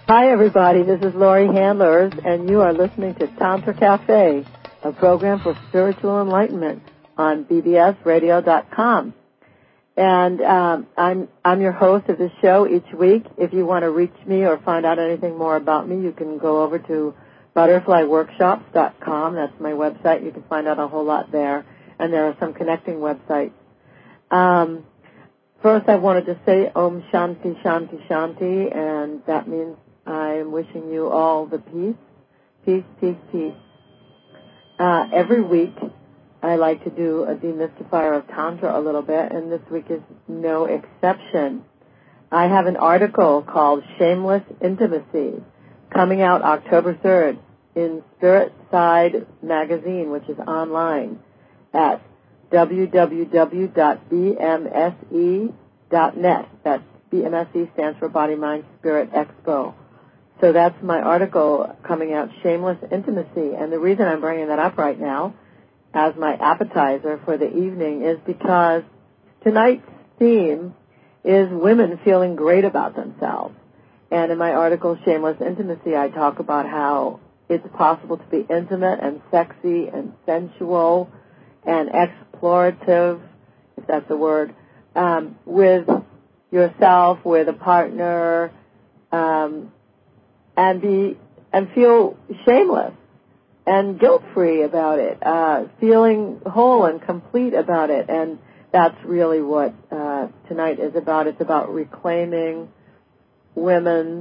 Hi, everybody. This is Laurie Handlers, and you are listening to Tantra Cafe, a program for spiritual enlightenment on bbsradio.com. And I'm your host of this show each week. If you want to reach me or find out anything more about me, you can go over to butterflyworkshops.com. That's my website. You can find out a whole lot there, and there are some connecting websites. First, I wanted to say Om Shanti Shanti Shanti, and that means I'm wishing you all the peace, peace, peace, peace. Every week, I like to do a demystifier of Tantra a little bit, and this week is no exception. I have an article called Shameless Intimacy coming out October 3rd in Spirit Side Magazine, which is online at www.bmse.net. That's BMSE stands for Body, Mind, Spirit Expo. So that's my article coming out, Shameless Intimacy. And the reason I'm bringing that up right now as my appetizer for the evening is because tonight's theme is women feeling great about themselves. And in my article, Shameless Intimacy, I talk about how it's possible to be intimate and sexy and sensual and explorative, if that's a word, with yourself, with a partner, and feel shameless and guilt-free about it, feeling whole and complete about it. And that's really what tonight is about. It's about reclaiming women's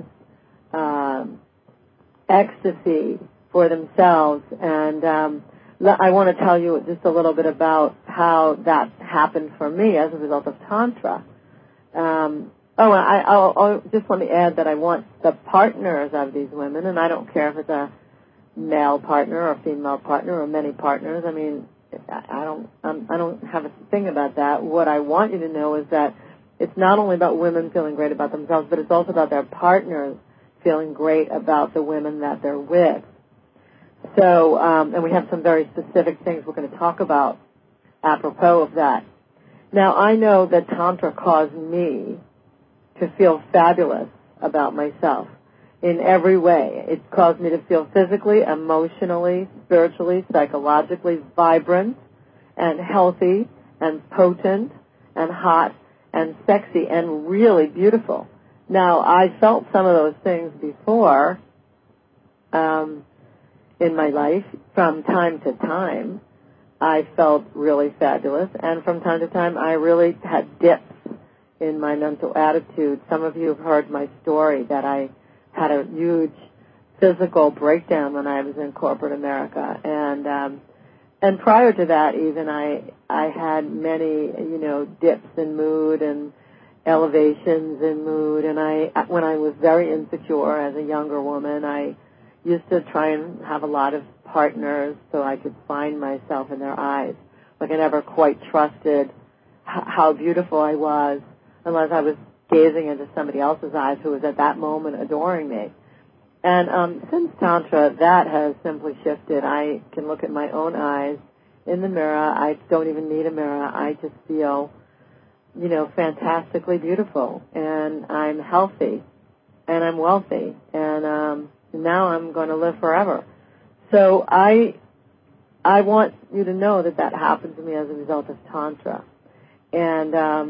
ecstasy for themselves. And I want to tell you just a little bit about how that happened for me as a result of Tantra. I'll just let me add that I want the partners of these women, and I don't care if it's a male partner or a female partner or many partners. I mean, I don't have a thing about that. What I want you to know is that it's not only about women feeling great about themselves, but it's also about their partners feeling great about the women that they're with. So, and we have some very specific things we're going to talk about apropos of that. Now, I know that Tantra caused me to feel fabulous about myself in every way. It caused me to feel physically, emotionally, spiritually, psychologically vibrant and healthy and potent and hot and sexy and really beautiful. Now, I felt some of those things before in my life. From time to time, I felt really fabulous, and from time to time, I really had dips in my mental attitude. Some of you have heard my story that I had a huge physical breakdown when I was in corporate America, and prior to that, even I had many dips in mood and elevations in mood. And when I was very insecure as a younger woman, I used to try and have a lot of partners so I could find myself in their eyes. Like I never quite trusted how beautiful I was unless I was gazing into somebody else's eyes who was at that moment adoring me. And since Tantra, that has simply shifted. I can look at my own eyes in the mirror. I don't even need a mirror. I just feel, fantastically beautiful. And I'm healthy. And I'm wealthy. And now I'm going to live forever. So I want you to know that happened to me as a result of Tantra. And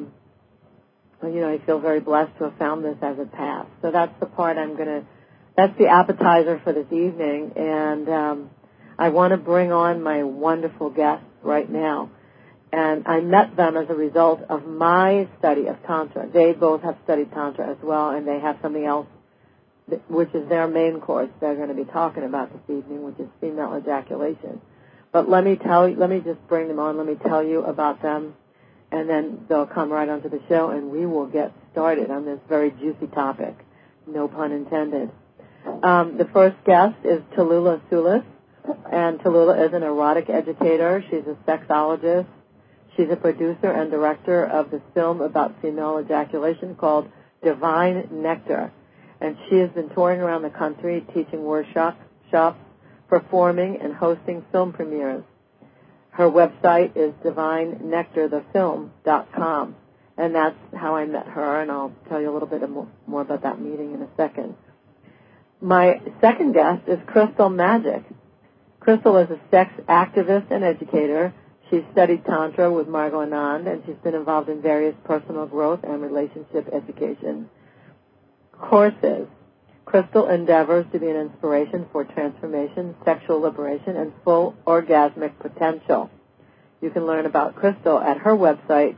I feel very blessed to have found this as a path. So that's the part that's the appetizer for this evening. And I want to bring on my wonderful guests right now. And I met them as a result of my study of Tantra. They both have studied Tantra as well, and they have something else, which is their main course they're going to be talking about this evening, which is female ejaculation. But let me just bring them on. Let me tell you about them. And then they'll come right onto the show, and we will get started on this very juicy topic. No pun intended. The first guest is Tallulah Sulis, and Tallulah is an erotic educator. She's a sexologist. She's a producer and director of the film about female ejaculation called Divine Nectar. And she has been touring around the country teaching workshops, performing, and hosting film premieres. Her website is divinenectarthefilm.com, and that's how I met her, and I'll tell you a little bit more about that meeting in a second. my second guest is Crystal Magic. Crystal is a sex activist and educator. She's studied Tantra with Margot Anand, and she's been involved in various personal growth and relationship education courses. Crystal endeavors to be an inspiration for transformation, sexual liberation, and full orgasmic potential. You can learn about Crystal at her website,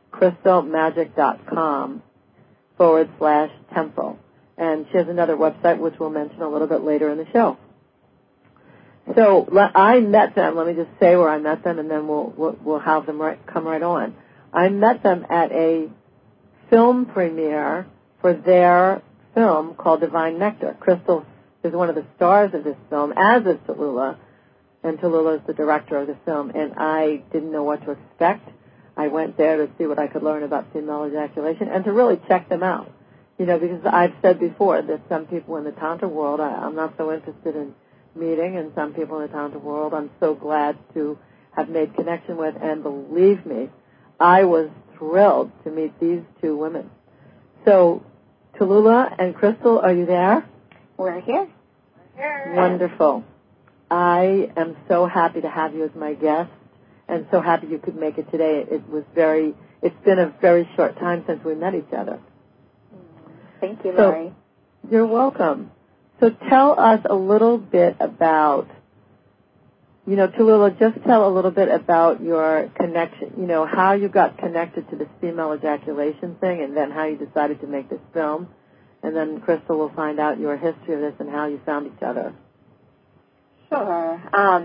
crystalmagic.com/temple. And she has another website, which we'll mention a little bit later in the show. So I met them. Let me just say where I met them, and then we'll have them come right on. I met them at a film premiere for their film called Divine Nectar. Crystal is one of the stars of this film, as is Tallulah, and Tallulah is the director of the film. And I didn't know what to expect. I went there to see what I could learn about female ejaculation and to really check them out. You know, because I've said before that some people in the Tantra world I'm not so interested in meeting, and some people in the Tantra world I'm so glad to have made connection with, and believe me, I was thrilled to meet these two women. So, Tallulah and Crystal, are you there? We're here. Wonderful. I am so happy to have you as my guest, and so happy you could make it today. It's been a very short time since we met each other. Thank you, Lori. So, you're welcome. So tell us a little bit about, Tallulah, just tell a little bit about your connection, how you got connected to this female ejaculation thing, and then how you decided to make this film. And then Crystal will find out your history of this and how you found each other. Sure.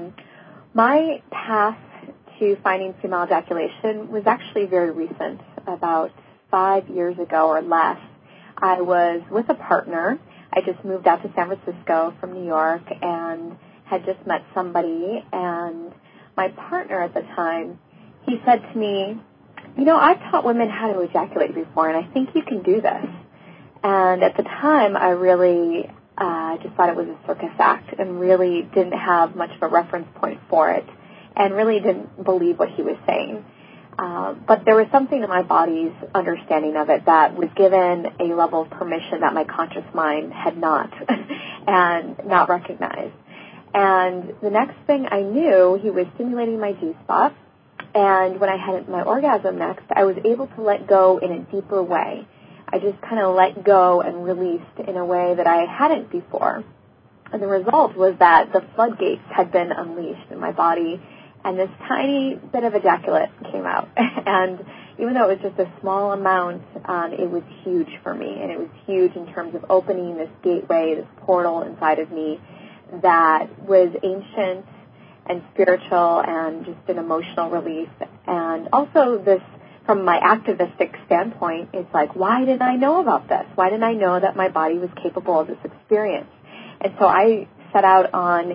My path to finding female ejaculation was actually very recent, about 5 years ago or less. I was with a partner. I just moved out to San Francisco from New York and had just met somebody, and my partner at the time, he said to me, I've taught women how to ejaculate before, and I think you can do this. And at the time, I really just thought it was a circus act and really didn't have much of a reference point for it and really didn't believe what he was saying. But there was something in my body's understanding of it that was given a level of permission that my conscious mind had not and not recognized. And the next thing I knew, he was stimulating my G-spot. And when I had my orgasm next, I was able to let go in a deeper way. I just kind of let go and released in a way that I hadn't before. And the result was that the floodgates had been unleashed in my body, and this tiny bit of ejaculate came out. And even though it was just a small amount, it was huge for me. And it was huge in terms of opening this gateway, this portal inside of me that was ancient and spiritual and just an emotional relief. And also this, from my activistic standpoint, it's like, why didn't I know about this? Why didn't I know that my body was capable of this experience? And so I set out on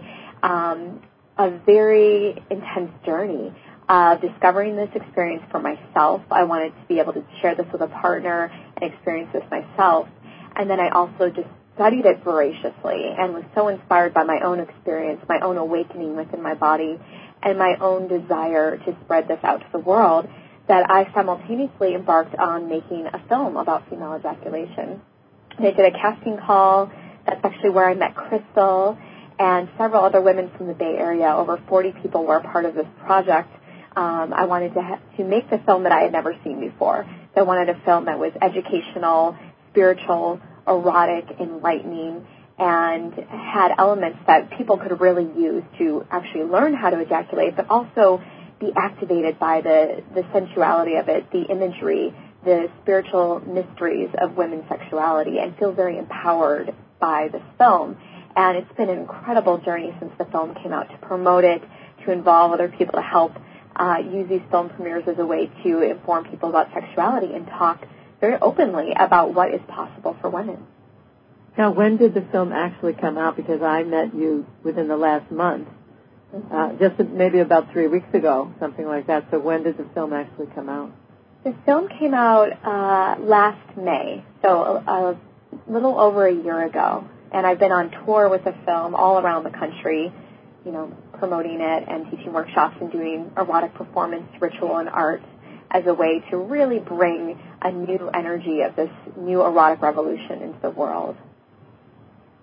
a very intense journey of discovering this experience for myself. I wanted to be able to share this with a partner and experience this myself. And then I also just studied it voraciously and was so inspired by my own experience, my own awakening within my body, and my own desire to spread this out to the world, that I simultaneously embarked on making a film about female ejaculation. And I did a casting call. That's actually where I met Crystal and several other women from the Bay Area. Over 40 people were a part of this project. I wanted to make the film that I had never seen before. So I wanted a film that was educational, spiritual, erotic, enlightening, and had elements that people could really use to actually learn how to ejaculate, but also be activated by the sensuality of it, the imagery, the spiritual mysteries of women's sexuality, and feel very empowered by this film. And it's been an incredible journey since the film came out to promote it, to involve other people to help use these film premieres as a way to inform people about sexuality and talk very openly about what is possible for women. Now, when did the film actually come out? Because I met you within the last month, just maybe about 3 weeks ago, something like that. So when did the film actually come out? The film came out last May, so a little over a year ago. And I've been on tour with the film all around the country, promoting it and teaching workshops and doing erotic performance, ritual, and art as a way to really bring a new energy of this new erotic revolution into the world.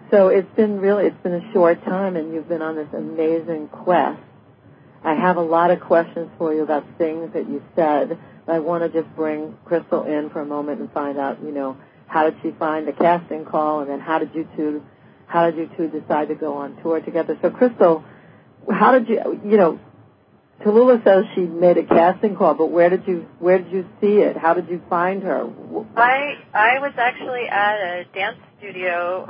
So it's been a short time, and you've been on this amazing quest. I have a lot of questions for you about things that you said. I want to just bring Crystal in for a moment and find out, how did she find the casting call, and then how did you two decide to go on tour together? So, Crystal, how did you, Tallulah says she made a casting call, but where did you see it? How did you find her? I was actually at a dance studio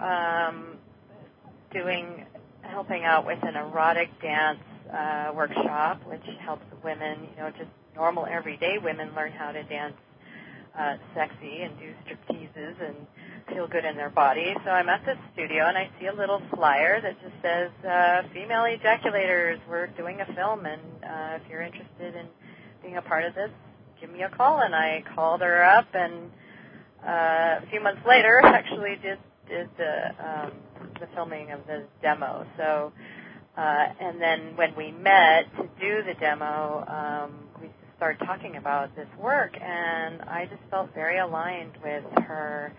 helping out with an erotic dance workshop, which helps women, just normal everyday women learn how to dance sexy and do stripteases and feel good in their body. So I'm at this studio and I see a little flyer that just says, female ejaculators, we're doing a film, and if you're interested in being a part of this, give me a call. And I called her up, and a few months later actually did the filming of the demo. So and then when we met to do the demo, we started talking about this work, and I just felt very aligned with her.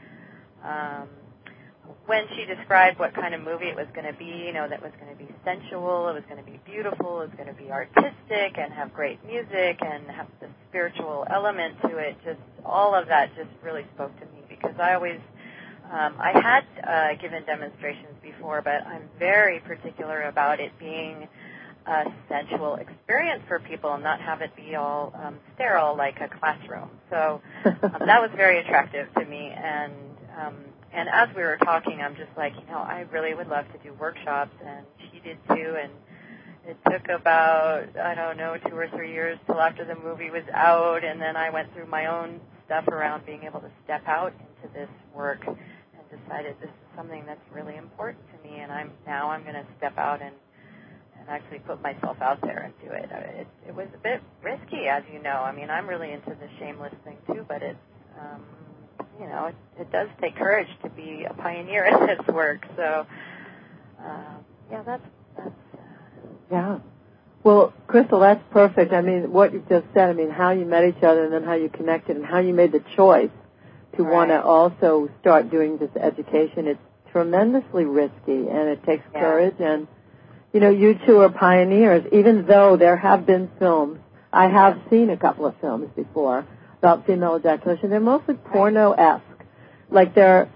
When she described what kind of movie it was going to be, that was going to be sensual, it was going to be beautiful, it was going to be artistic and have great music and have the spiritual element to it, just all of that just really spoke to me, because I always, I had given demonstrations before, but I'm very particular about it being a sensual experience for people and not have it be all sterile like a classroom. So that was very attractive to me, and as we were talking, I'm just like, I really would love to do workshops, and she did too, and it took about, 2 or 3 years till after the movie was out, and then I went through my own stuff around being able to step out into this work and decided this is something that's really important to me, and I'm going to step out and actually put myself out there and do it. It was a bit risky, as you know. I mean, I'm really into the shameless thing too, but it's, it does take courage to be a pioneer in this work. So, that's. Yeah. Well, Crystal, that's perfect. I mean, what you just said, how you met each other and then how you connected and how you made the choice to want to also start doing this education. It's tremendously risky, and it takes courage, and you two are pioneers, even though there have been films. I have seen a couple of films before about female ejaculation. They're mostly porno-esque. Like they're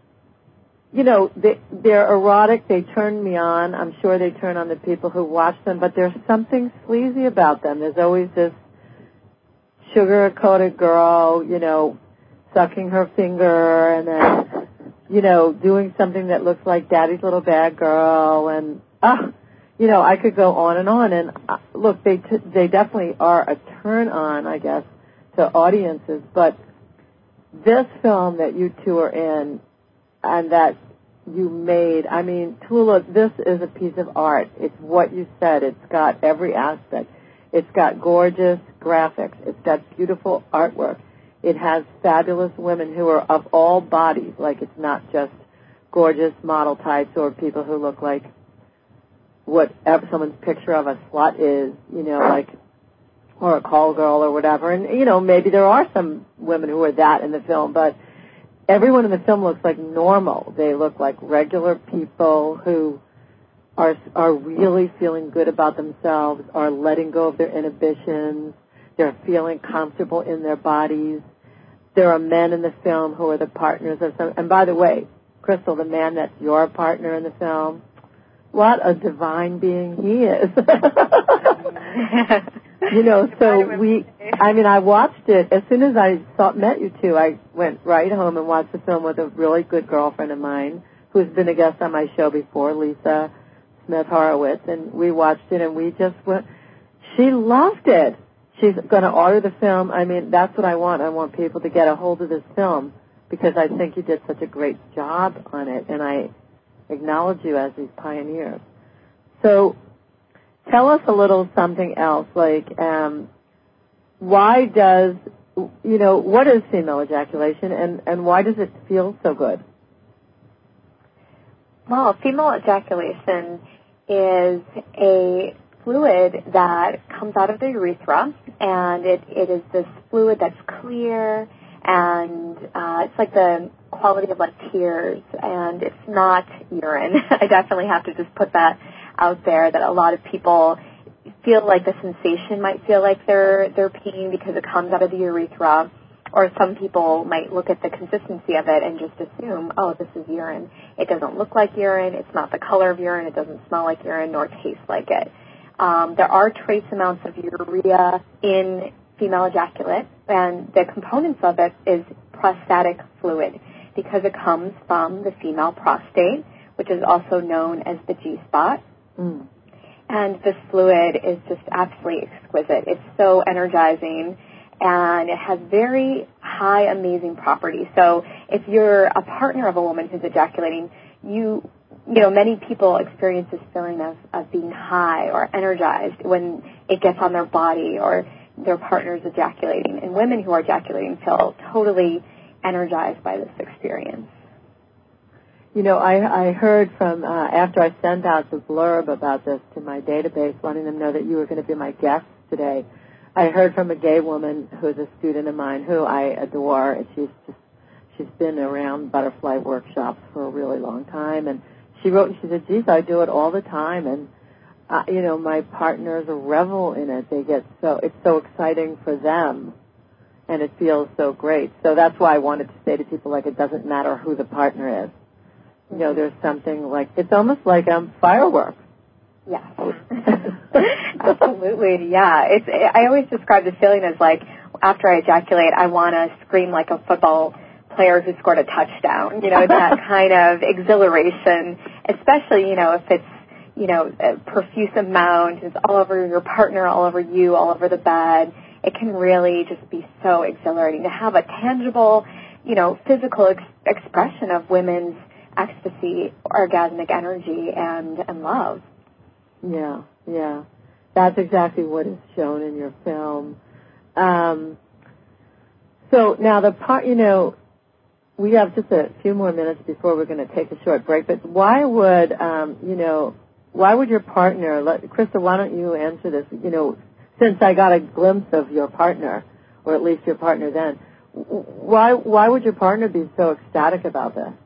erotic. They turn me on. I'm sure they turn on the people who watch them, but there's something sleazy about them. There's always this sugar-coated girl, sucking her finger and then, doing something that looks like Daddy's Little Bad Girl, and I could go on. And look, they definitely are a turn on, I guess, to audiences. But this film that you two are in and that you made, Tallulah, this is a piece of art. It's what you said. It's got every aspect. It's got gorgeous graphics. It's got beautiful artwork. It has fabulous women who are of all bodies. Like, it's not just gorgeous model types or people who look like whatever someone's picture of a slut is, or a call girl or whatever. And, maybe there are some women who are that in the film, but everyone in the film looks like normal. They look like regular people who are really feeling good about themselves, are letting go of their inhibitions. They're feeling comfortable in their bodies. There are men in the film who are the partners of some. And by the way, Crystal, the man that's your partner in the film, what a divine being he is. I watched it. As soon as I met you two, I went right home and watched the film with a really good girlfriend of mine who's been a guest on my show before, Lisa Smith Horowitz, and we watched it and we just went, she loved it. She's going to order the film. That's what I want. I want people to get a hold of this film because I think you did such a great job on it, and I acknowledge you as these pioneers. So tell us a little something else, like why does, what is female ejaculation and why does it feel so good? Well, female ejaculation is a fluid that comes out of the urethra, and it is this fluid that's clear and it's like the quality of like tears, and it's not urine. I definitely have to just put that out there, that a lot of people feel like the sensation might feel like they're peeing because it comes out of the urethra, or some people might look at the consistency of it and just assume, oh, this is urine. It doesn't look like urine. It's not the color of urine. It doesn't smell like urine nor taste like it. There are trace amounts of urea in female ejaculate, and the components of it is prostatic fluid because it comes from the female prostate, which is also known as the G-spot. Mm. And this fluid is just absolutely exquisite. It's so energizing, and it has very high, amazing properties. So if you're a partner of a woman who's ejaculating, you know, many people experience this feeling of being high or energized when it gets on their body or their partner's ejaculating. And women who are ejaculating feel totally energized by this experience. You know, I heard from, after I sent out the blurb about this to my database, wanting them to know that you were going to be my guest today, I heard from a gay woman who's a student of mine who I adore, and she's been around butterfly workshops for a really long time, and she wrote and she said, geez, I do it all the time, and, you know, my partners revel in it. It's so exciting for them, and it feels so great. So that's why I wanted to say to people, like, it doesn't matter who the partner is. You know, there's something like, it's almost like fireworks. Yeah. Absolutely, yeah. I always describe the feeling as like, after I ejaculate, I want to scream like a football player who scored a touchdown. You know, that kind of exhilaration, especially, you know, if it's, you know, a profuse amount, it's all over your partner, all over you, all over the bed. It can really just be so exhilarating to have a tangible, you know, physical expression of women's ecstasy, orgasmic energy, and love. Yeah, yeah. That's exactly what is shown in your film. So now the part, you know, we have just a few more minutes before we're going to take a short break, but why would, you know, why would your partner, Krista, why don't you answer this, you know, since I got a glimpse of your partner, or at least your partner then, why would your partner be so ecstatic about this?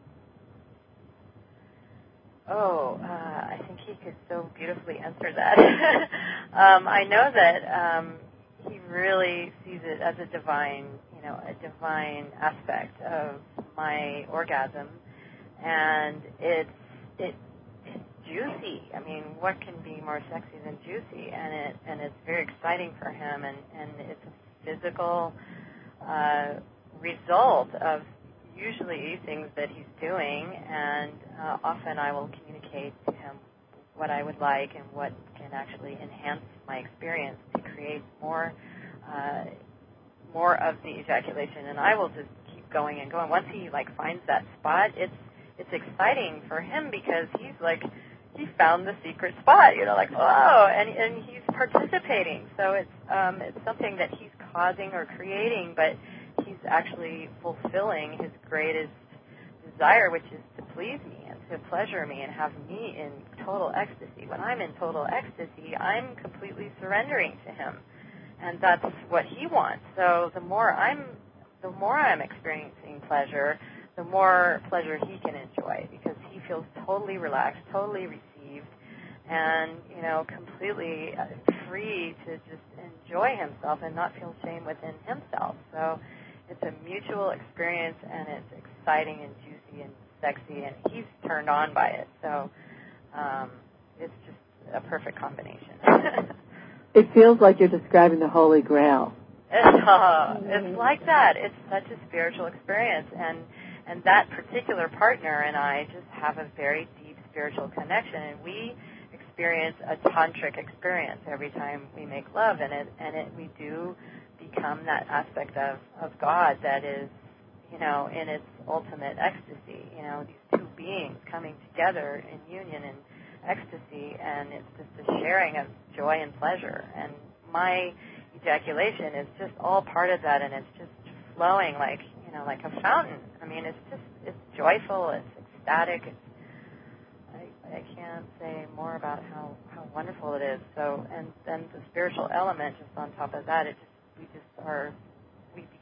Oh, I think he could so beautifully answer that. I know that he really sees it as a divine aspect of my orgasm, and it's juicy. I mean, what can be more sexy than juicy? And it's very exciting for him, and it's a physical result of usually things that he's doing, and often I will communicate to him what I would like and what can actually enhance my experience to create more of the ejaculation, and I will just keep going and going. Once he finds that spot, it's exciting for him because he's he found the secret spot, oh, and he's participating. So it's something that he's causing or creating, but he's actually fulfilling his greatest desire, which is to please me and to pleasure me and have me in total ecstasy. When I'm in total ecstasy, I'm completely surrendering to him, and that's what he wants. So the more I'm experiencing pleasure, the more pleasure he can enjoy, because he feels totally relaxed, totally received, and completely free to just enjoy himself and not feel shame within himself. So it's a mutual experience, and it's exciting and juicy and sexy, and he's turned on by it. So it's just a perfect combination. It feels like you're describing the Holy Grail. It's like that. It's such a spiritual experience, and that particular partner and I just have a very deep spiritual connection, and we experience a tantric experience every time we make love, and we do become that aspect of God that is, in its ultimate ecstasy. These two beings coming together in union and ecstasy, and it's just a sharing of joy and pleasure. And my ejaculation is just all part of that, and it's just flowing like a fountain. I mean, it's joyful, it's ecstatic. I can't say more about how wonderful it is. So, and then the spiritual element just on top of that, we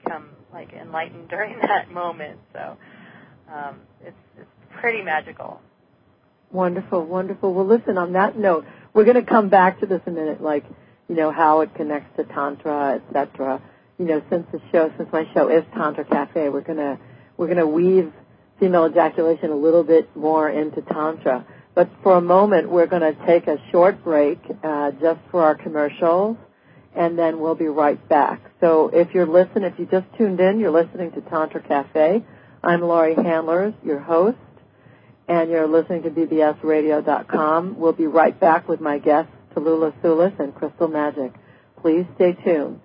become like enlightened during that moment. So it's pretty magical. Wonderful, wonderful. Well, listen, on that note, we're going to come back to this in a minute, like, how it connects to Tantra, etc. Since my show is Tantra Cafe, we're going to weave female ejaculation a little bit more into Tantra. But for a moment, we're going to take a short break just for our commercials, and then we'll be right back. So if you just tuned in, you're listening to Tantra Cafe. I'm Laurie Handlers, your host, and you're listening to bbsradio.com. We'll be right back with my guests, Tallulah Sulis and Crystal Magic. Please stay tuned.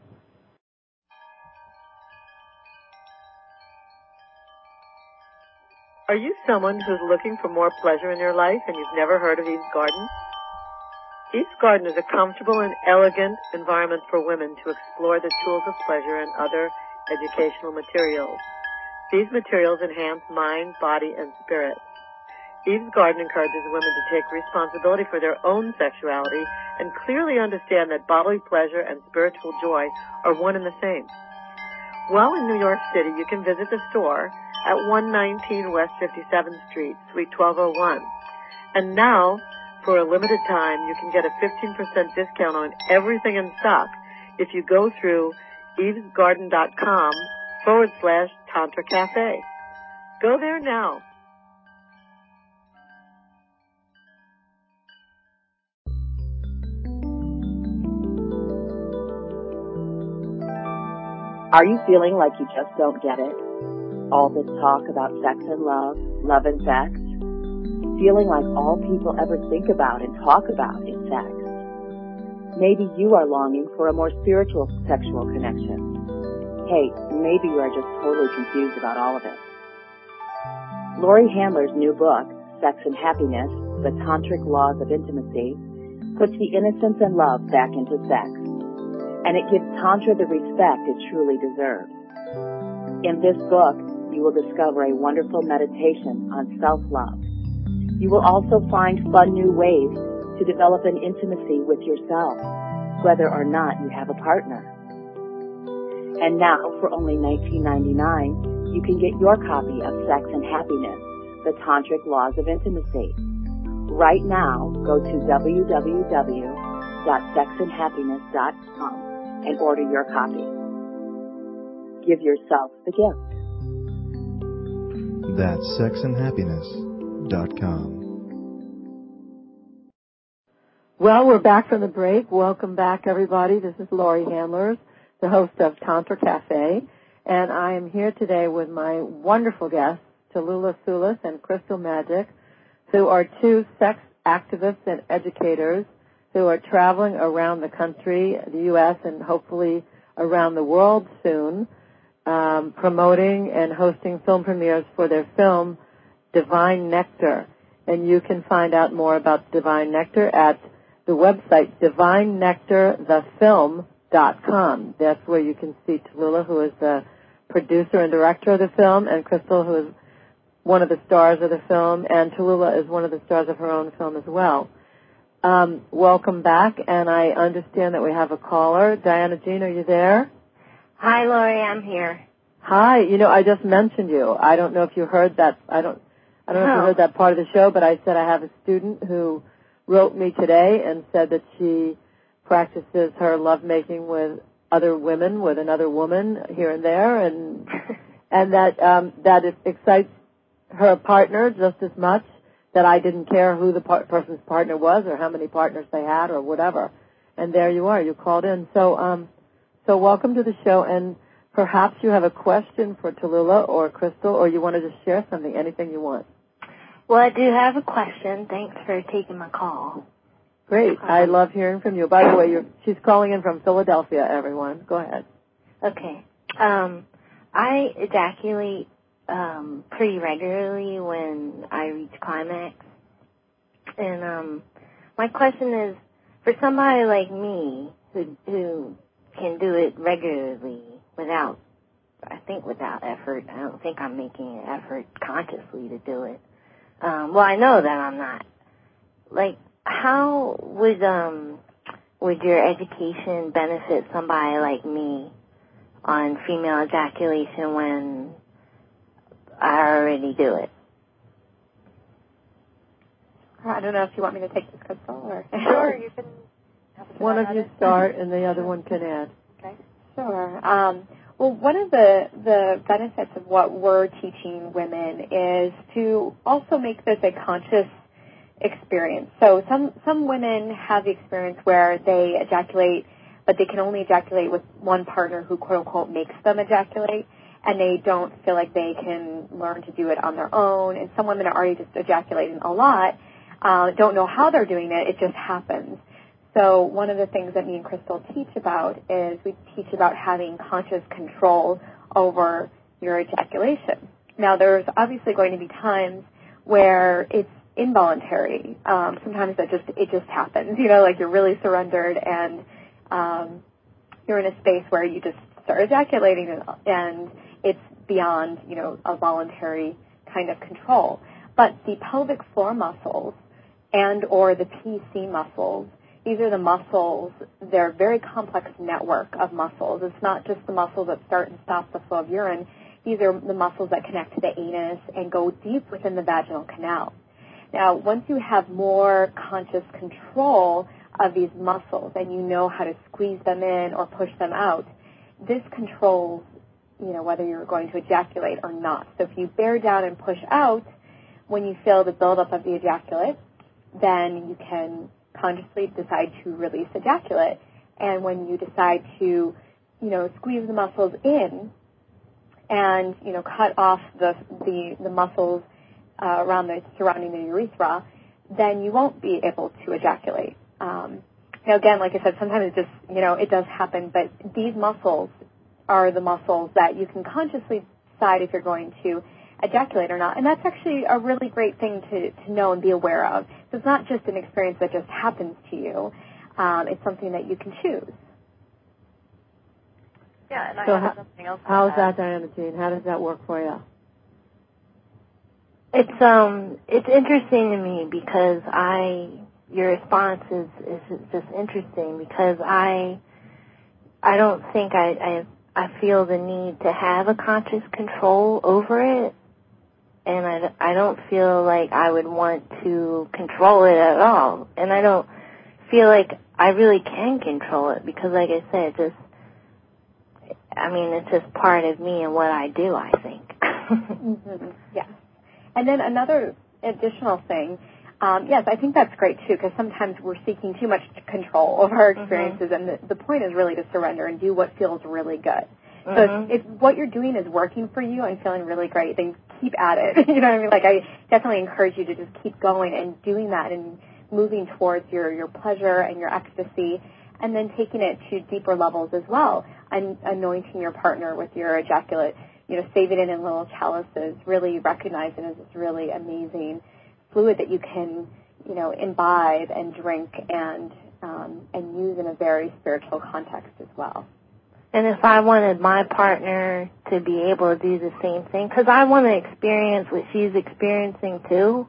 Are you someone who's looking for more pleasure in your life and you've never heard of Eve's Garden? Eve's Garden is a comfortable and elegant environment for women to explore the tools of pleasure and other educational materials. These materials enhance mind, body, and spirit. Eve's Garden encourages women to take responsibility for their own sexuality and clearly understand that bodily pleasure and spiritual joy are one and the same. While in New York City, you can visit the store at 119 West 57th Street, Suite 1201. And now, for a limited time, you can get a 15% discount on everything in stock if you go through evesgarden.com/Tantra Cafe. Go there now. Are you feeling like you just don't get it? All this talk about sex and love and sex? Feeling like all people ever think about and talk about is sex? Maybe you are longing for a more spiritual sexual connection. Hey, maybe you are just totally confused about all of it. Laurie Handler's new book, Sex and Happiness, The Tantric Laws of Intimacy, puts the innocence and love back into sex. And it gives Tantra the respect it truly deserves. In this book, you will discover a wonderful meditation on self-love. You will also find fun new ways to develop an intimacy with yourself, whether or not you have a partner. And now, for only $19.99, you can get your copy of Sex and Happiness, The Tantric Laws of Intimacy. Right now, go to www.sexandhappiness.com and order your copy. Give yourself the gift. That's sexandhappiness.com. Well, we're back from the break. Welcome back, everybody. This is Laurie Handlers, the host of Tantra Cafe, and I am here today with my wonderful guests, Tallulah Sulis and Crystal Magic, who are two sex activists and educators who are traveling around the country, the U.S., and hopefully around the world soon, promoting and hosting film premieres for their film, Divine Nectar. And you can find out more about Divine Nectar at the website, divinenectarthefilm.com. That's where you can see Tallulah, who is the producer and director of the film, and Crystal, who is one of the stars of the film, and Tallulah is one of the stars of her own film as well. Welcome back, and I understand that we have a caller. Diana Jean, are you there? Hi, Laurie, I'm here. Hi. I just mentioned you. I don't know if you heard that. I don't know if you heard that part of the show, but I said I have a student who wrote me today and said that she practices her lovemaking with other women, with another woman here and there, and that it excites her partner just as much, that I didn't care who the person's partner was or how many partners they had or whatever. And there you are. You called in. So welcome to the show, and perhaps you have a question for Tallulah or Crystal, or you want to just share something, anything you want. Well, I do have a question. Thanks for taking my call. Great. I love hearing from you. By the way, she's calling in from Philadelphia, everyone. Go ahead. Okay. I ejaculate pretty regularly when I reach climax. And my question is, for somebody like me who can do it regularly without effort, I don't think I'm making an effort consciously to do it. Well, I know that I'm not. Like, how would your education benefit somebody like me? on female ejaculation when I already do it. I don't know if you want me to take this, Crystal, or Sure, you can. One of you start, and the other one can add. Okay. Sure. Well, one of the benefits of what we're teaching women is to also make this a conscious experience. So some women have the experience where they ejaculate, but they can only ejaculate with one partner who, quote unquote, makes them ejaculate, and they don't feel like they can learn to do it on their own. And some women are already just ejaculating a lot, don't know how they're doing it. It just happens. So one of the things that me and Crystal teach about is we teach about having conscious control over your ejaculation. Now, there's obviously going to be times where it's involuntary. Sometimes it just happens, like you're really surrendered and you're in a space where you just start ejaculating and it's beyond, a voluntary kind of control. But the pelvic floor muscles and or the PC muscles, these are the muscles, they're a very complex network of muscles. It's not just the muscles that start and stop the flow of urine. These are the muscles that connect to the anus and go deep within the vaginal canal. Now, once you have more conscious control of these muscles and you know how to squeeze them in or push them out, this controls, whether you're going to ejaculate or not. So if you bear down and push out, when you feel the buildup of the ejaculate, then you can consciously decide to release ejaculate. And when you decide to, squeeze the muscles in and, cut off the muscles surrounding the urethra, then you won't be able to ejaculate. Now, again, like I said, sometimes it just, it does happen, but these muscles are the muscles that you can consciously decide if you're going to ejaculate or not. And that's actually a really great thing to know and be aware of. So it's not just an experience that just happens to you. It's something that you can choose. Yeah, and So I have something else. How's that, Diana Jean? How does that work for you? It's interesting to me because your response is just interesting because I don't think I feel the need to have a conscious control over it, and I don't feel like I would want to control it at all, and I don't feel like I really can control it because, like I said, it's just part of me and what I do, I think. Mm-hmm. Yes. And then another additional thing, yes, I think that's great, too, because sometimes we're seeking too much control over our experiences, and the point is really to surrender and do what feels really good. So if what you're doing is working for you and feeling really great, then keep at it. You know what I mean? Like, I definitely encourage you to just keep going and doing that and moving towards your pleasure and your ecstasy, and then taking it to deeper levels as well, and anointing your partner with your ejaculate, saving it in little chalices, really recognizing it as this really amazing fluid that you can, imbibe and drink and use in a very spiritual context as well. And if I wanted my partner to be able to do the same thing, because I want to experience what she's experiencing too,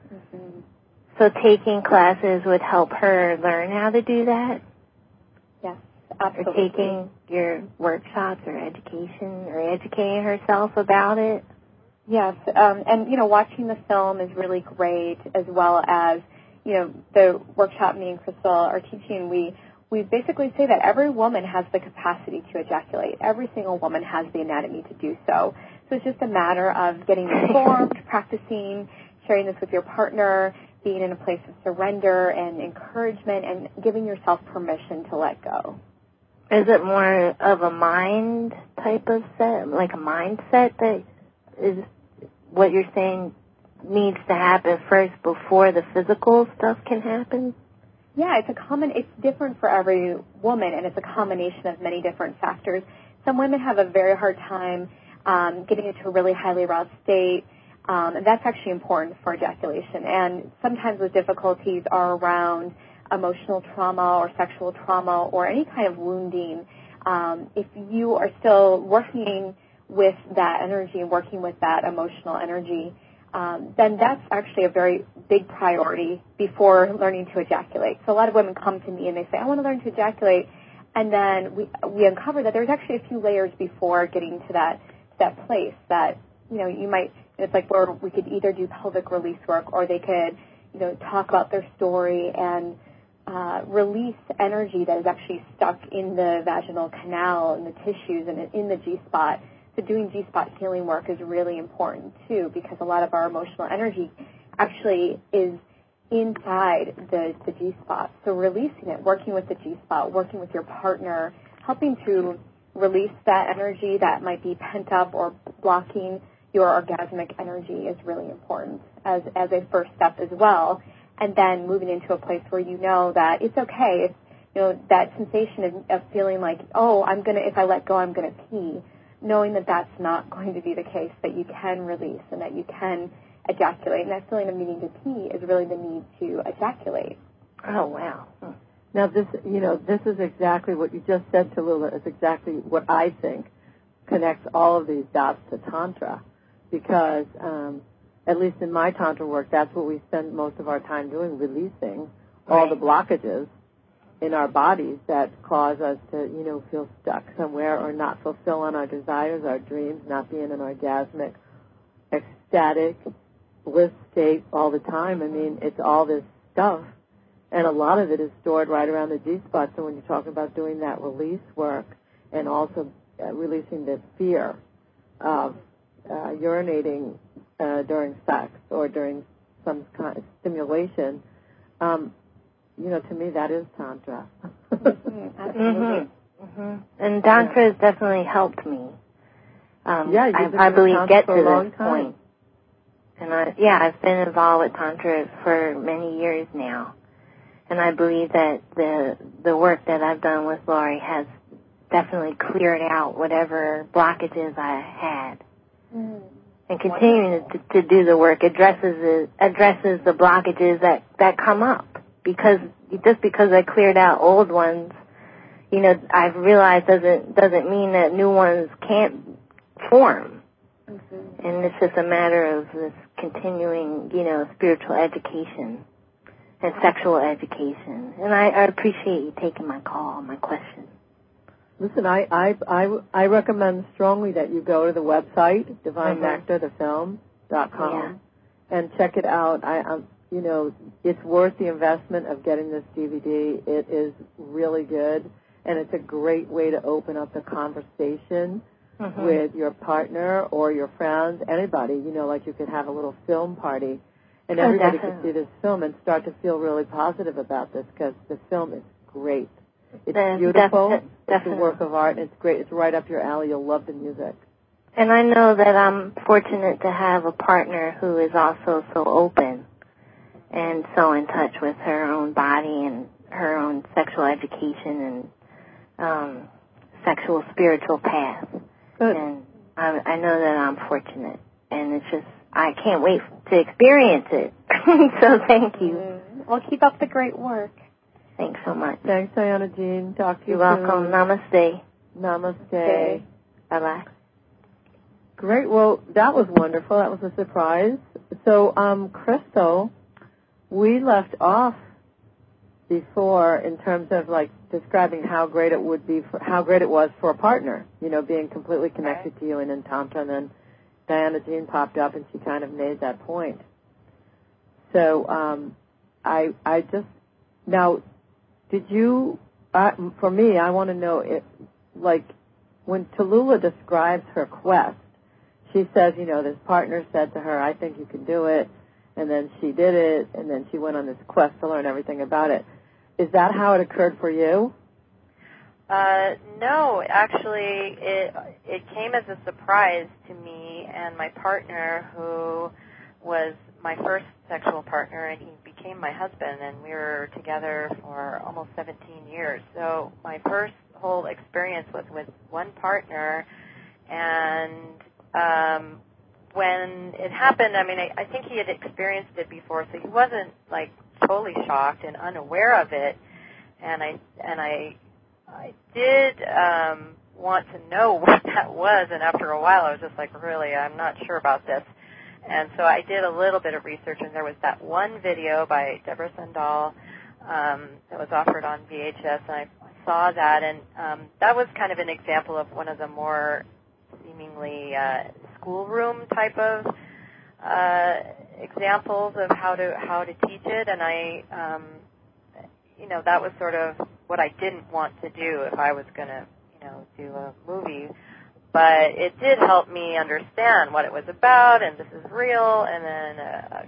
so taking classes would help her learn how to do that? Yes, absolutely. Or taking your workshops or education or educating herself about it? Yes, and, watching the film is really great, as well as, the workshop me and Crystal are teaching. We basically say that every woman has the capacity to ejaculate. Every single woman has the anatomy to do so. So it's just a matter of getting informed, practicing, sharing this with your partner, being in a place of surrender and encouragement, and giving yourself permission to let go. Is it more of a mind type of set, like a mindset that is what you're saying needs to happen first before the physical stuff can happen? Yeah, it's different for every woman, and it's a combination of many different factors. Some women have a very hard time getting into a really highly aroused state, and that's actually important for ejaculation. And sometimes the difficulties are around emotional trauma or sexual trauma or any kind of wounding. If you are still working with that energy and working with that emotional energy, then that's actually a very big priority before learning to ejaculate. So a lot of women come to me and they say, I want to learn to ejaculate, And then we uncovered that there's actually a few layers before getting to that place that, you might, it's like where we could either do pelvic release work, or they could, talk about their story and release energy that is actually stuck in the vaginal canal and the tissues and in the G-spot. So doing G-spot healing work is really important too, because a lot of our emotional energy actually is inside the G-spot. So releasing it, working with the G-spot, working with your partner, helping to release that energy that might be pent up or blocking your orgasmic energy is really important as a first step as well. And then moving into a place where you know that it's okay. If, that sensation of feeling like, if I let go, I'm going to pee, knowing that that's not going to be the case, that you can release and that you can ejaculate. And that feeling of needing to pee is really the need to ejaculate. Oh, wow. Now, this is exactly what you just said, Tallulah, is exactly what I think connects all of these dots to Tantra, because at least in my Tantra work, that's what we spend most of our time doing, releasing all the blockages in our bodies that cause us to, feel stuck somewhere or not fulfill on our desires, our dreams, not be in an orgasmic, ecstatic bliss state all the time. I mean, it's all this stuff, and a lot of it is stored right around the G-spot. So when you're talking about doing that release work and also releasing the fear of urinating during sex or during some kind of stimulation, to me that is Tantra. Mm-hmm. Absolutely. Mm-hmm. And Tantra has definitely helped me. I believe get to this point. And I've been involved with Tantra for many years now. And I believe that the work that I've done with Laurie has definitely cleared out whatever blockages I had. Mm. And continuing to do the work addresses the blockages that come up. Because I cleared out old ones, I've realized doesn't mean that new ones can't form. Mm-hmm. And it's just a matter of this continuing, spiritual education and sexual education. And I appreciate you taking my call, my question. Listen, I recommend strongly that you go to the website, DivineNectarTheFilm.com, and check it out. It's worth the investment of getting this DVD. It is really good, and it's a great way to open up the conversation with your partner or your friends, anybody. Like you could have a little film party, and everybody could see this film and start to feel really positive about this, because the film is great. It's beautiful. It's a work of art, and it's great. It's right up your alley. You'll love the music. And I know that I'm fortunate to have a partner who is also so open and so in touch with her own body and her own sexual education and sexual spiritual path. Good. And I know that I'm fortunate, and it's just I can't wait to experience it. So thank you. Well, keep up the great work. Thanks so much. Thanks, Diana Jean. Talk to you soon. You're welcome. Namaste. Namaste. Bye-bye. Great. Well, that was wonderful. That was a surprise. So, Crystal, we left off before in terms of describing how great it was for a partner, being completely connected to you and in Tantra, and then Diana Jean popped up and she kind of made that point. So, I just, now, did you, for me, I want to know, when Tallulah describes her quest, she says, this partner said to her, I think you can do it, and then she did it, and then she went on this quest to learn everything about it. Is that how it occurred for you? No, actually, it came as a surprise to me and my partner, who was my first sexual partner, and he became my husband, and we were together for almost 17 years. So my first whole experience was with one partner, and when it happened, I think he had experienced it before, so he wasn't totally shocked and unaware of it. And I did want to know what that was, and after a while I was just really, I'm not sure about this. And so I did a little bit of research, and there was that one video by Deborah Sandall that was offered on VHS, and I saw that, and that was kind of an example of one of the more seemingly schoolroom type of examples of how to teach it, and I, that was sort of what I didn't want to do if I was going to, do a movie. But it did help me understand what it was about, and this is real. And then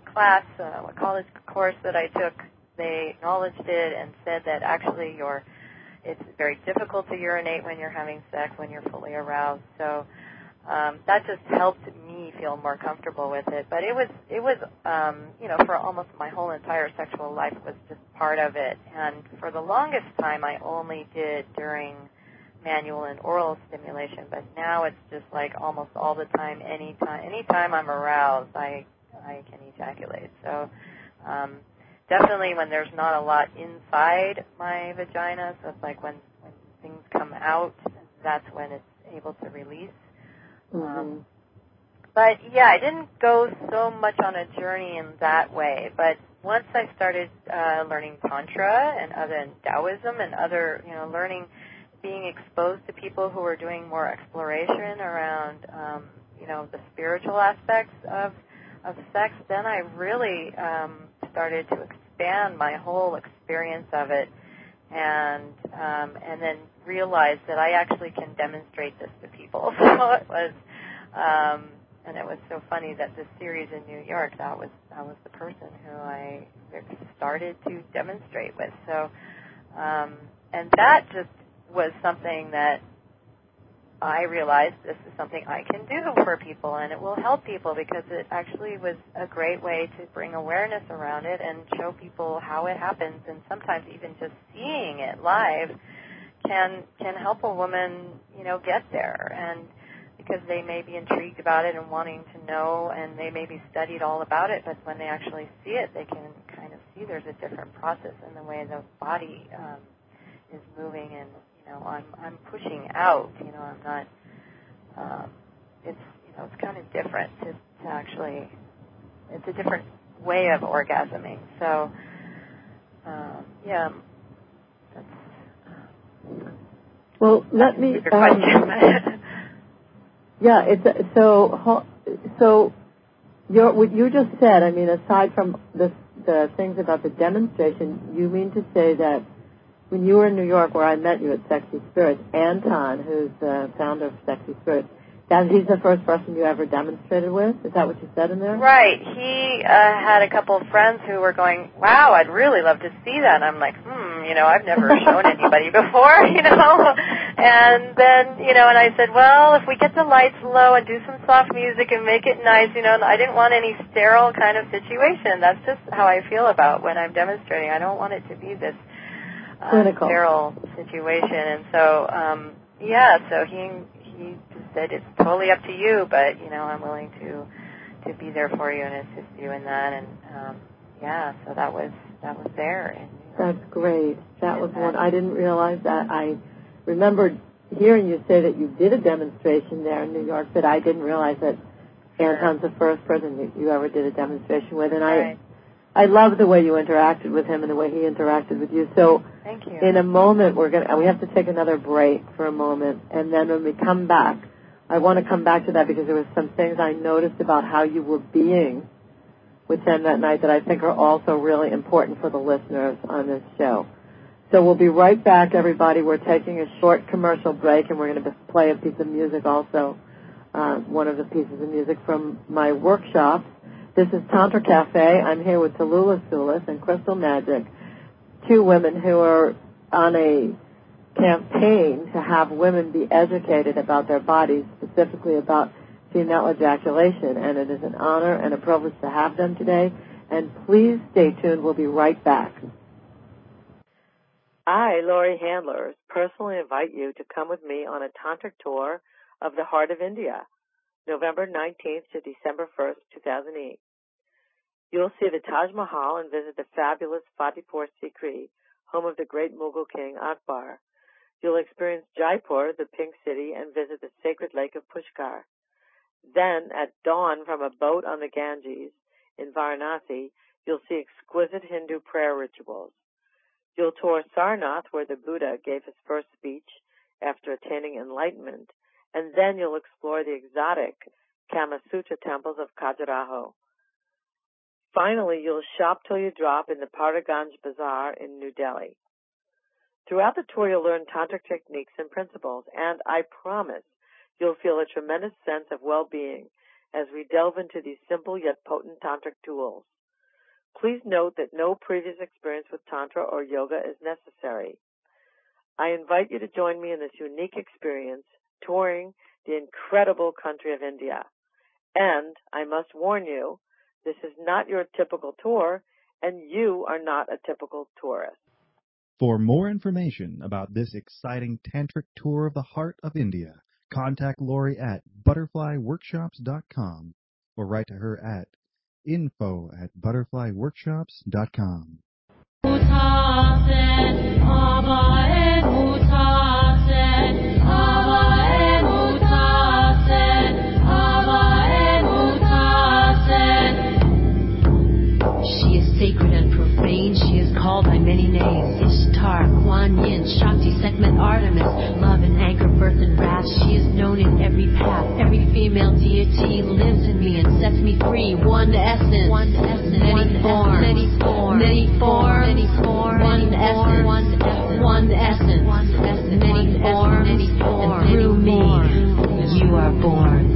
a college course that I took, they acknowledged it and said that actually it's very difficult to urinate when you're having sex, when you're fully aroused. So that just helped me feel more comfortable with it. But it was for almost my whole entire sexual life was just part of it. And for the longest time, I only did during manual and oral stimulation. But now it's just like almost all the time, anytime I'm aroused, I can ejaculate. So definitely when there's not a lot inside my vagina, so it's like when things come out, that's when it's able to release. Mm-hmm. But yeah, I didn't go so much on a journey in that way. But once I started learning Tantra and Taoism and other, being exposed to people who were doing more exploration around, the spiritual aspects of sex, then I really started to expand my whole experience of it, and then realized that I actually can demonstrate this to people. So it was, and it was so funny that this series in New York, that was the person who I started to demonstrate with. So, and that just was something that I realized this is something I can do for people, and it will help people, because it actually was a great way to bring awareness around it and show people how it happens. And sometimes even just seeing it live can help a woman, get there, and because they may be intrigued about it and wanting to know, and they may be studied all about it, but when they actually see it, they can kind of see there's a different process in the way the body is moving, and I'm pushing out. I'm not. It's kind of different to actually. It's a different way of orgasming. So, yeah. That's, well, let me. Your question. Yeah, it's so. What you just said. I mean, aside from the things about the demonstration, you mean to say that when you were in New York, where I met you at Sexy Spirits, Anton, who's the founder of Sexy Spirits, he's the first person you ever demonstrated with? Is that what you said in there? Right. He had a couple of friends who were going, wow, I'd really love to see that. And I'm like, I've never shown anybody before, And then, and I said, well, if we get the lights low and do some soft music and make it nice, and I didn't want any sterile kind of situation. That's just how I feel about when I'm demonstrating. I don't want it to be this sterile situation. And so, so he just said, it's totally up to you, but, I'm willing to be there for you and assist you in that. And, so that was there. That's great. That was one. I didn't realize that. I remembered hearing you say that you did a demonstration there in New York, but I didn't realize that Anton's the first person you ever did a demonstration with. And I love the way you interacted with him and the way he interacted with you. So thank you. In a moment, we have to take another break for a moment, and then when we come back, I want to come back to that because there were some things I noticed about how you were being with them that night that I think are also really important for the listeners on this show. So we'll be right back, everybody. We're taking a short commercial break, and we're going to play a piece of music also, one of the pieces of music from my workshops. This is Tantra Cafe. I'm here with Tallulah Sulis and Crystal Magic, two women who are on a campaign to have women be educated about their bodies, specifically about female ejaculation, and it is an honor and a privilege to have them today. And please stay tuned. We'll be right back. I, Laurie Handler, personally invite you to come with me on a tantric tour of the heart of India, November 19th to December 1st, 2008. You'll see the Taj Mahal and visit the fabulous Fatehpur Sikri, home of the great Mughal king Akbar. You'll experience Jaipur, the Pink City, and visit the sacred lake of Pushkar. Then, at dawn from a boat on the Ganges in Varanasi, you'll see exquisite Hindu prayer rituals. You'll tour Sarnath, where the Buddha gave his first speech after attaining enlightenment, and then you'll explore the exotic Kama Sutra temples of Khajuraho. Finally, you'll shop till you drop in the Paraganj Bazaar in New Delhi. Throughout the tour, you'll learn tantric techniques and principles, and I promise you'll feel a tremendous sense of well-being as we delve into these simple yet potent tantric tools. Please note that no previous experience with Tantra or yoga is necessary. I invite you to join me in this unique experience, touring the incredible country of India. And I must warn you, this is not your typical tour, and you are not a typical tourist. For more information about this exciting tantric tour of the heart of India, contact Lori at butterflyworkshops.com or write to her at info@butterflyworkshops.com. She is sacred and profane. She is called by many names. Ishtar, Kuan Yin, Shakti, Sekhmet, Artemis, love and anger, birth and wrath. She is known in every path. Every female deity lives in me and sets me free. One essence, many forms, many forms, many forms, many forms, one essence, one essence, many forms, many forms, and through me you are born.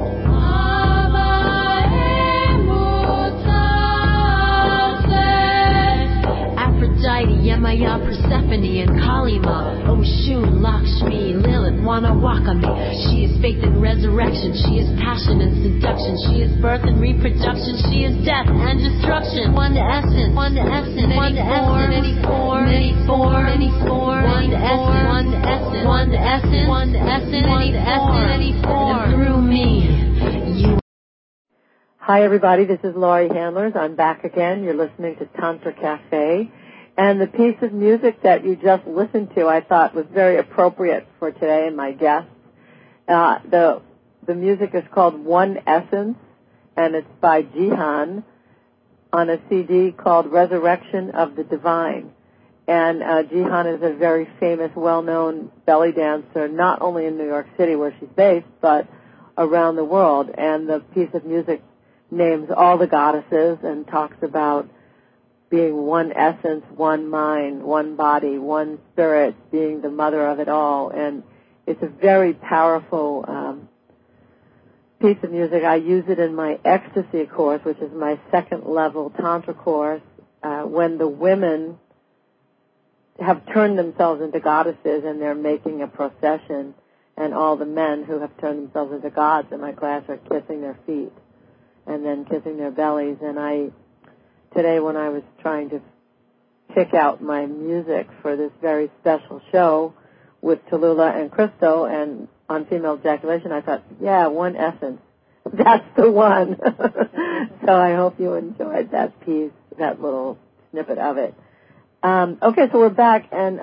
Yemaya, Persephone, and Kalima, Oshun, Lakshmi, Lilith, Wanawakami. She is faith and resurrection. She is passion and seduction. She is birth and reproduction. She is death and destruction. One essence, one essence, one essence, many forms, many forms, many forms, one essence, one essence, one essence, one essence, many forms, many forms, and through me, you. Hi, everybody. This is Laurie Handlers. I'm back again. You're listening to Tantra Cafe. And the piece of music that you just listened to, I thought was very appropriate for today and my guests. The music is called One Essence, and it's by Jihan on a CD called Resurrection of the Divine. And Jihan is a very famous, well-known belly dancer, not only in New York City where she's based, but around the world. And the piece of music names all the goddesses and talks about being one essence, one mind, one body, one spirit, being the mother of it all. And it's a very powerful piece of music. I use it in my Ecstasy course, which is my second level Tantra course, when the women have turned themselves into goddesses and they're making a procession, and all the men who have turned themselves into gods in my class are kissing their feet and then kissing their bellies. And today when I was trying to pick out my music for this very special show with Tallulah and Crystal and on female ejaculation, I thought, yeah, One Essence. That's the one. So I hope you enjoyed that piece, that little snippet of it. Okay, so we're back, and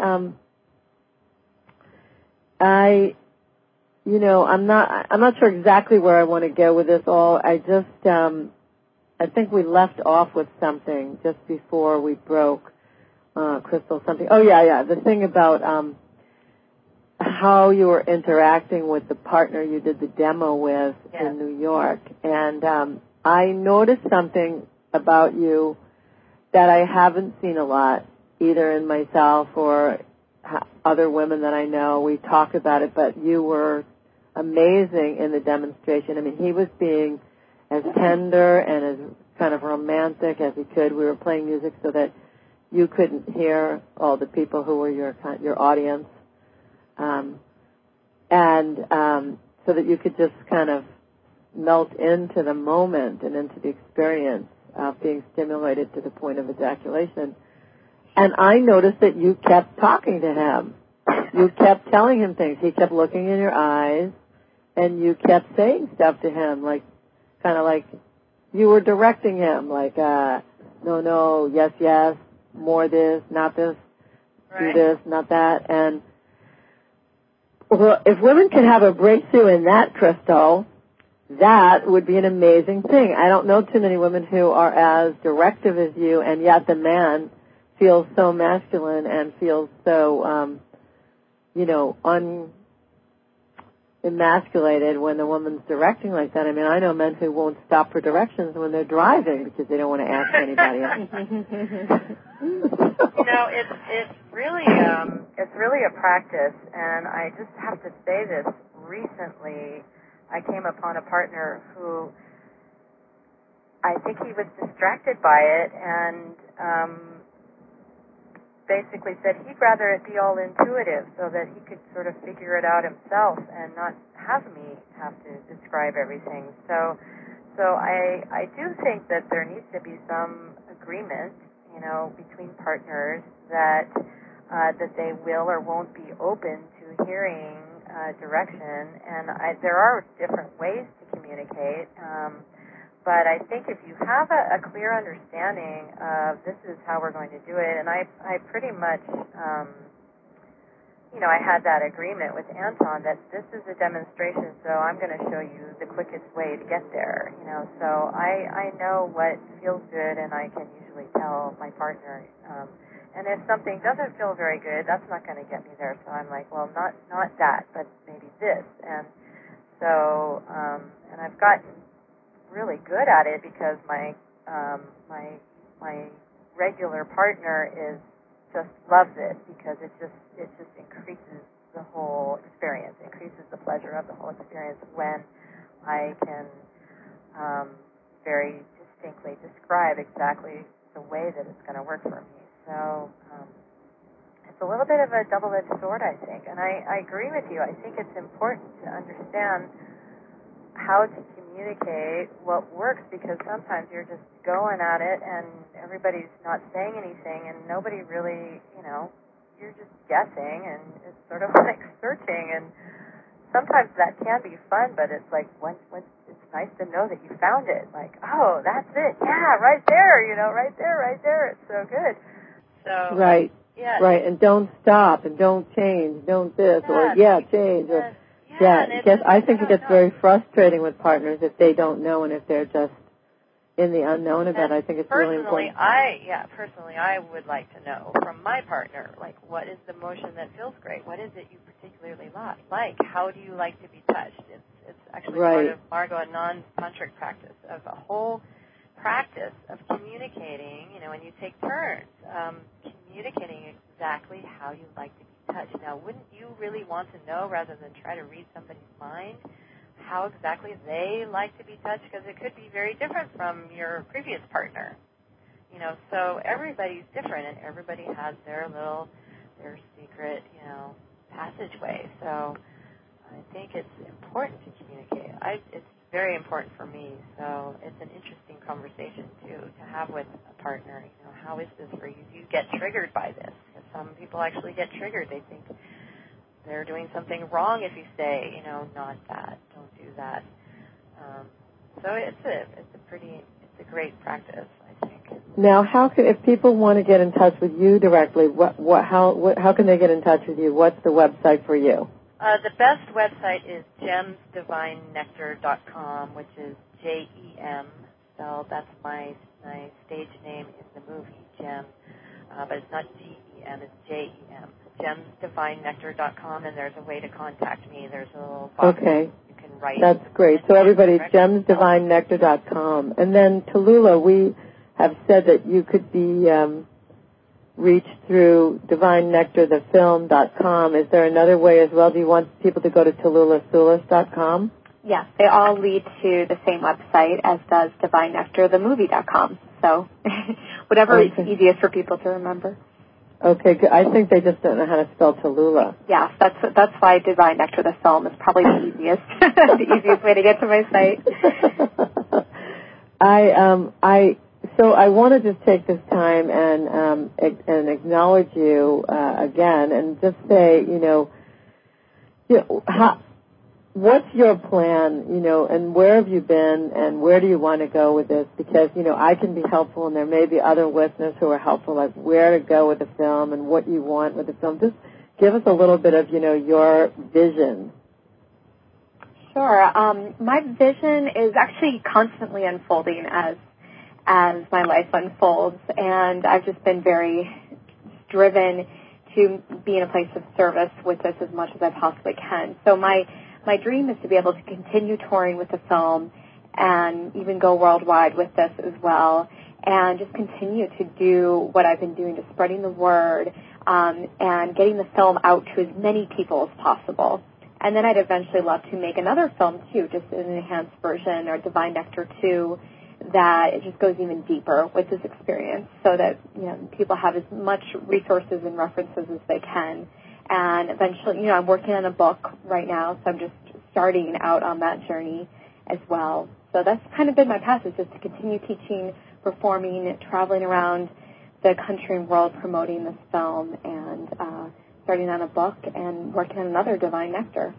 I'm not sure exactly where I want to go with this all. I think we left off with something just before we broke, Crystal, something. Oh, yeah, the thing about how you were interacting with the partner you did the demo with in New York. And I noticed something about you that I haven't seen a lot, either in myself or other women that I know. We talk about it, but you were amazing in the demonstration. I mean, he was being as tender and as kind of romantic as he could. We were playing music so that you couldn't hear all the people who were your audience, so that you could just kind of melt into the moment and into the experience of being stimulated to the point of ejaculation. And I noticed that you kept talking to him. You kept telling him things. He kept looking in your eyes, and you kept saying stuff to him, kind of like you were directing him, like, no, yes, more this, not this, do this, not that. And well, if women could have a breakthrough in that, Crystal, that would be an amazing thing. I don't know too many women who are as directive as you, and yet the man feels so masculine and feels so, emasculated when the woman's directing like that. I mean, I know men who won't stop for directions when they're driving because they don't want to ask anybody else. It's really a practice, and I just have to say this. Recently, I came upon a partner who I think he was distracted by it and basically said he'd rather it be all intuitive so that he could sort of figure it out himself and not have me have to describe everything. So I do think that there needs to be some agreement, between partners that they will or won't be open to hearing direction. And there are different ways to communicate. But I think if you have a clear understanding of this is how we're going to do it, and I pretty much, I had that agreement with Anton that this is a demonstration, so I'm going to show you the quickest way to get there. So I know what feels good, and I can usually tell my partner. And if something doesn't feel very good, that's not going to get me there. So I'm like, well, not that, but maybe this. And so, and I've gotten really good at it because my regular partner just loves it because it just increases the whole experience, increases the pleasure of the whole experience when I can very distinctly describe exactly the way that it's going to work for me. So it's a little bit of a double-edged sword, I think, and I agree with you. I think it's important to understand how to communicate what works, because sometimes you're just going at it and everybody's not saying anything and nobody really, you're just guessing, and it's sort of like searching, and sometimes that can be fun, but it's like once it's nice to know that you found it, like, oh, that's it, yeah, right there, right there, it's so good. So right, yeah, right, and don't stop, and don't change, don't this, or change, or I think it gets very frustrating with partners if they don't know and if they're just in the unknown about it. I think it's really important. Personally, I would like to know from my partner, like, what is the motion that feels great? What is it you particularly like? How do you like to be touched? It's actually part of Margot Anand's tantric practice, of a whole practice of communicating, and you take turns communicating exactly how you like to be touched. Now, wouldn't you really want to know, rather than try to read somebody's mind, how exactly they like to be touched? Because it could be very different from your previous partner. So everybody's different, and everybody has their secret, passageway. So I think it's important to communicate. It's very important for me. So it's an interesting conversation to have with a partner. How is this for you? Do you get triggered by this? Because some people actually get triggered. They think they're doing something wrong if you say, not that, don't do that. So it's a great practice, I think. Now, if people want to get in touch with you directly, how can they get in touch with you? What's the website for you? The best website is gemsdivinenectar.com, which is JEM. So that's my stage name in the movie, Gem. But it's not GEM, it's JEM. gemsdivinenectar.com, and there's a way to contact me. There's a little box you can write. That's great. So everybody, gemsdivinenectar.com. And then, Tallulah, we have said that you could be reached through divinenectarthefilm.com. Is there another way as well? Do you want people to go to TallulahSulis.com? Yes, they all lead to the same website, as does divinenectarthemovie.com. So whatever is easiest for people to remember. Okay, good. I think they just don't know how to spell Tallulah. Yes, that's why Divine Nectar the Film is probably the easiest the easiest way to get to my site. So I want to just take this time and acknowledge you again, and just say, what's your plan, and where have you been, and where do you want to go with this? Because, I can be helpful, and there may be other listeners who are helpful, like where to go with the film and what you want with the film. Just give us a little bit of, your vision. Sure. My vision is actually constantly unfolding as my life unfolds, and I've just been very driven to be in a place of service with this as much as I possibly can. So my dream is to be able to continue touring with the film and even go worldwide with this as well, and just continue to do what I've been doing, just spreading the word and getting the film out to as many people as possible. And then I'd eventually love to make another film, too, just an enhanced version, or Divine Nectar 2, that it just goes even deeper with this experience so that, you know, people have as much resources and references as they can. And eventually, you know, I'm working on a book right now, so I'm just starting out on that journey as well. So that's kind of been my path, is just to continue teaching, performing, traveling around the country and world promoting this film, and starting on a book and working on another Divine Nectar.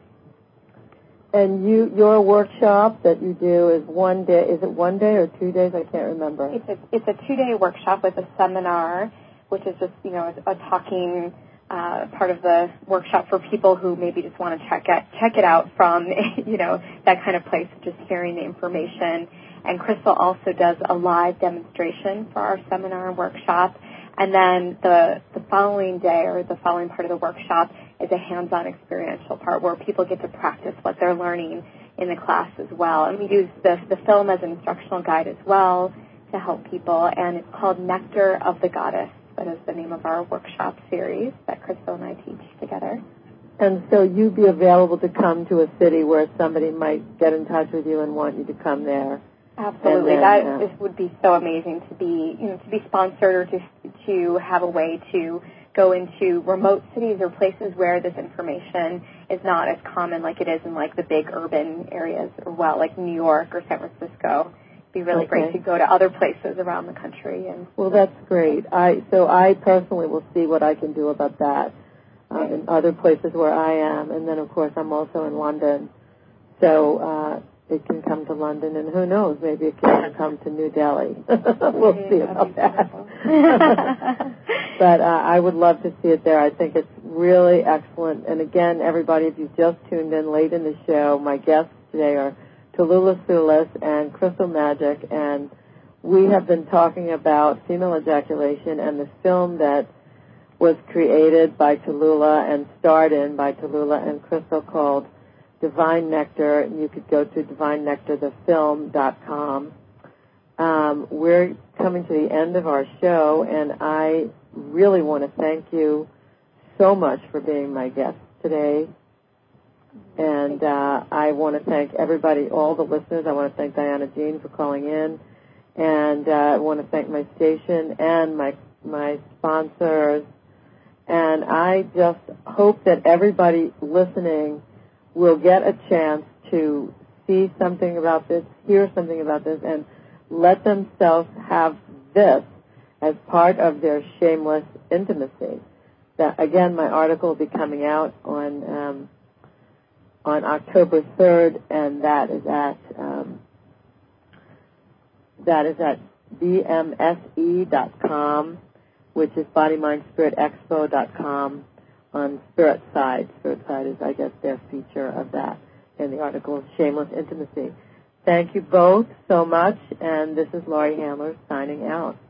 And your workshop that you do is one day. Is it 1 day or 2 days? I can't remember. It's a 2-day workshop with a seminar, which is just, you know, a talking part of the workshop for people who maybe just want to check it out from, you know, that kind of place, just hearing the information. And Crystal also does a live demonstration for our seminar and workshop. And then the following day, or the following part of the workshop, is a hands-on experiential part where people get to practice what they're learning in the class as well. And we use the film as an instructional guide as well to help people. And it's called Nectar of the Goddess. That is the name of our workshop series that Crystal and I teach together. And so you'd be available to come to a city where somebody might get in touch with you and want you to come there. Absolutely. That would be so amazing to be, you know, to be sponsored, or to have a way to go into remote cities or places where this information is not as common like it is in, like, the big urban areas, or, well, like New York or San Francisco. It'd be really great to go to other places around the country. Well, that's great. So I personally will see what I can do about that in other places where I am. And then, of course, I'm also in London. So it can come to London, and who knows, maybe it can come to New Delhi. We'll see about that. But I would love to see it there. I think it's really excellent. And again, everybody, if you just tuned in late in the show, my guests today are Tallulah Sulis and Crystal Magic, and we have been talking about female ejaculation and the film that was created by Tallulah and starred in by Tallulah and Crystal, called Divine Nectar, and you could go to divinenectarthefilm.com. We're coming to the end of our show, and I really want to thank you so much for being my guest today. And I want to thank everybody, all the listeners. I want to thank Diana Jean for calling in, and I want to thank my station and my sponsors. And I just hope that everybody listening will get a chance to see something about this, hear something about this, and let themselves have this as part of their shameless intimacy. That, again, my article will be coming out on October 3rd, and that is at bmse.com, which is BodyMindSpiritExpo.com. On Spirit Side. Spirit Side is, I guess, their feature of that in the article, Shameless Intimacy. Thank you both so much, and this is Laurie Handler signing out.